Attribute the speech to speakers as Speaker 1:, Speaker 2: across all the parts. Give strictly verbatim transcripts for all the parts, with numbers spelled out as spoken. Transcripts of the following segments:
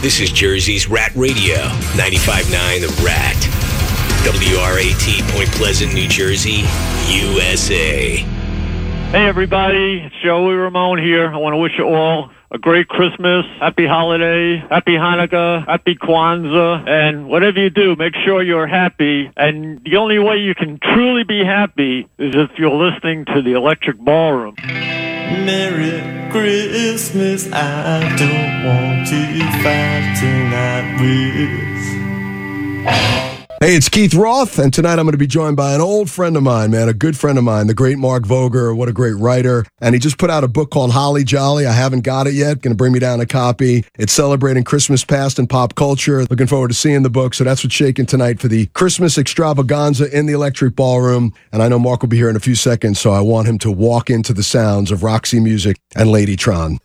Speaker 1: This is Jersey's Rat Radio, ninety-five point nine The Rat. W R A T, Point Pleasant, New Jersey, U S A.
Speaker 2: Hey, everybody. It's Joey Ramone here. I want to wish you all a great Christmas, happy holiday, happy Hanukkah, happy Kwanzaa, and whatever you do, make sure you're happy. And the only way you can truly be happy is if you're listening to the Electric Ballroom.
Speaker 3: Merry Christmas, I don't want to fight tonight with.
Speaker 4: Hey, it's Keith Roth, and tonight I'm going to be joined by an old friend of mine, man, a good friend of mine, the great Mark Voger. What a great writer. And he just put out a book called Holly Jolly. I haven't got it yet. Going to bring me down a copy. It's celebrating Christmas past and pop culture. Looking forward to seeing the book. So that's what's shaking tonight for the Christmas extravaganza in the Electric Ballroom. And I know Mark will be here in a few seconds, so I want him to walk into the sounds of Roxy Music and Ladytron.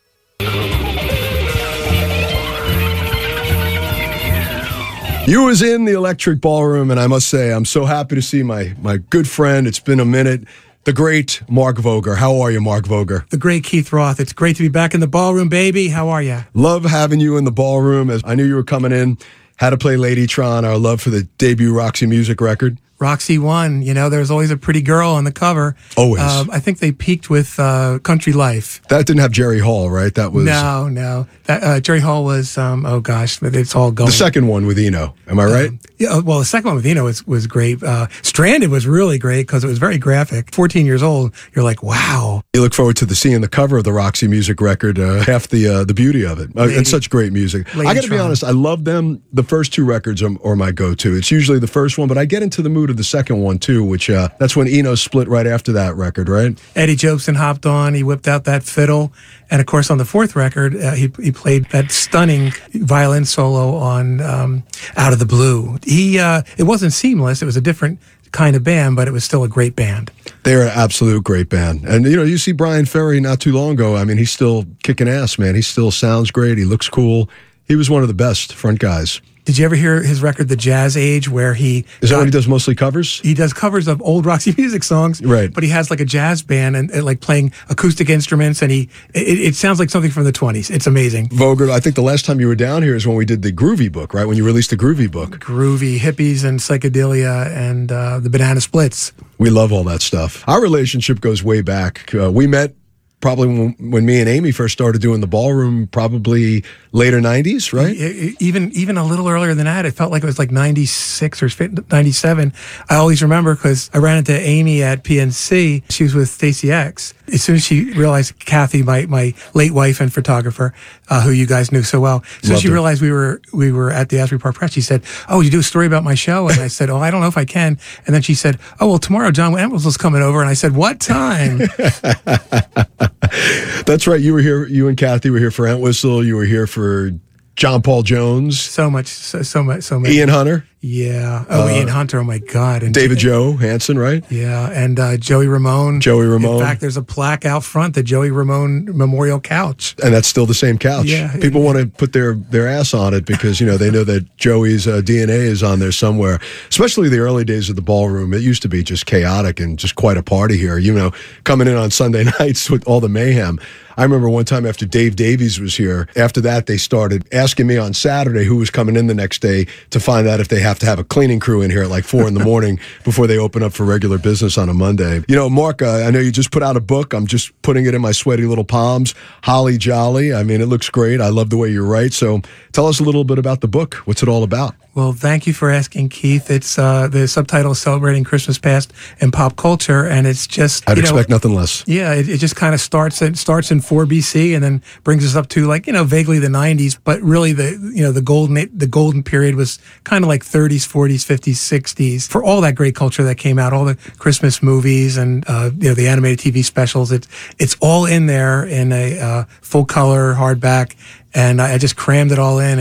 Speaker 4: You was in the Electric Ballroom, and I must say, I'm so happy to see my my good friend. It's been a minute. The great Mark Voger. How are you, Mark Voger?
Speaker 5: The great Keith Roth. It's great to be back in the ballroom, baby. How are you?
Speaker 4: Love having you in the ballroom. As I knew you were coming in. Had to play Ladytron, our love for the debut Roxy Music record.
Speaker 5: Roxy won. You know, there was always a pretty girl on the cover.
Speaker 4: Always.
Speaker 5: Um, I think they peaked with uh, Country Life.
Speaker 4: That didn't have Jerry Hall, right? That was
Speaker 5: no, no. That uh, Jerry Hall was. Um, oh gosh, it's all going.
Speaker 4: The second one with Eno. Am I right? Um,
Speaker 5: yeah. Well, the second one with Eno was was great. Uh, Stranded was really great because it was very graphic. Fourteen years old, you're like, wow.
Speaker 4: You look forward to the seeing the cover of the Roxy Music record. Uh, half the uh, the beauty of it. Uh,
Speaker 5: Lady,
Speaker 4: it's such great music.
Speaker 5: Lady
Speaker 4: I got to be
Speaker 5: Tron.
Speaker 4: honest. I love them. The first two records are, are my go-to. It's usually the first one, but I get into the mood of the second one too. Which uh, that's when Eno split right after that record, right?
Speaker 5: Eddie Jobson hopped on. He whipped out that fiddle, and of course, on the fourth record, uh, he he played that stunning violin solo on um, "Out of the Blue." He uh, it wasn't seamless; it was a different kind of band, but it was still a great band.
Speaker 4: They're an absolute great band, and you know, you see Brian Ferry not too long ago. I mean, he's still kicking ass, man. He still sounds great. He looks cool. He was one of the best front guys.
Speaker 5: Did you ever hear his record, The Jazz Age, where he...
Speaker 4: Is that
Speaker 5: got,
Speaker 4: when he does mostly covers?
Speaker 5: He does covers of old Roxy Music songs.
Speaker 4: Right.
Speaker 5: But he has like a jazz band and, and like playing acoustic instruments, and he it, it sounds like something from the twenties. It's amazing.
Speaker 4: Voger, I think the last time you were down here is when we did the Groovy book, right? When you released the Groovy book.
Speaker 5: Groovy, hippies and psychedelia and uh, the Banana Splits.
Speaker 4: We love all that stuff. Our relationship goes way back. Uh, we met probably when, when me and Amy first started doing the ballroom, probably later nineties, right?
Speaker 5: Even even a little earlier than that. It felt like it was like ninety-six or ninety-seven. I always remember because I ran into Amy at P N C. She was with Stacy X. As soon as she realized Kathy, my, my late wife and photographer, uh, who you guys knew so well, as soon as she
Speaker 4: her.
Speaker 5: realized we were we were at the Asbury Park Press, she said, "Oh, you do a story about my show?" And I said, "Oh, I don't know if I can." And then she said, "Oh, well, tomorrow John Entwistle's coming over." And I said, "What time?"
Speaker 4: That's right. You were here. You and Kathy were here for Entwistle. You were here for John Paul Jones.
Speaker 5: So much, so, so much, so much.
Speaker 4: Ian Hunter.
Speaker 5: Yeah. Oh,
Speaker 4: uh,
Speaker 5: Ian Hunter. Oh my God. And
Speaker 4: David Joe Hansen, right?
Speaker 5: Yeah, and uh, Joey Ramone.
Speaker 4: Joey Ramone.
Speaker 5: In fact, there's a plaque out front, the Joey Ramone Memorial Couch.
Speaker 4: And that's still the same couch.
Speaker 5: Yeah.
Speaker 4: People want to put their, their ass on it because, you know, they know that Joey's uh, D N A is on there somewhere. Especially the early days of the ballroom. It used to be just chaotic and just quite a party here. You know, coming in on Sunday nights with all the mayhem. I remember one time after Dave Davies was here, after that they started asking me on Saturday who was coming in the next day to find out if they have to have a cleaning crew in here at like four in the morning before they open up for regular business on a Monday. You know, Mark, uh, I know you just put out a book. I'm just putting it in my sweaty little palms. Holly Jolly. I mean, it looks great. I love the way you write. So tell us a little bit about the book. What's it all about?
Speaker 5: Well, thank you for asking, Keith. It's uh, the subtitle is Celebrating Christmas Past and Pop Culture, and it's just
Speaker 4: I'd
Speaker 5: you
Speaker 4: expect
Speaker 5: know,
Speaker 4: nothing less.
Speaker 5: Yeah, it, it just kind of starts it starts in four B C and then brings us up to like you know vaguely the nineties, but really the you know the golden the golden period was kind of like thirties, forties, fifties, sixties for all that great culture that came out, all the Christmas movies and uh, you know the animated T V specials. It's it's all in there in a uh, full color hardback, and I, I just crammed it all in.